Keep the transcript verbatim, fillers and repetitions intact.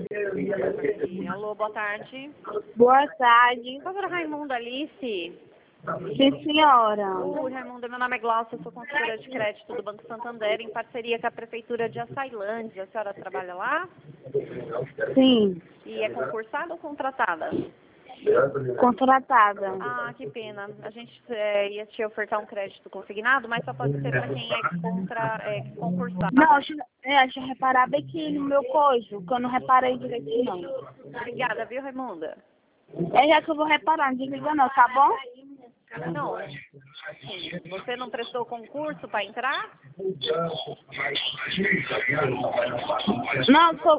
Alô, boa tarde. Boa tarde. Doutora Raimunda Alice. Sim, senhora. Oi, Raimunda, meu nome é Glaucia, eu sou consultora de crédito do Banco Santander, em parceria com a Prefeitura de Açailândia. A senhora trabalha lá? Sim. E é concursada ou contratada? Contratada. Ah, que pena. A gente é, ia te ofertar um crédito consignado, mas só pode ser para quem é, contra, é concursado. Não, deixa, é, deixa eu reparar bem aqui no meu cojo, que eu não reparei direitinho, não. Obrigada, viu, Raimunda? É já que eu vou reparar, não desliga não, tá bom? Não. Sim. Você não prestou concurso para entrar? Não, tô,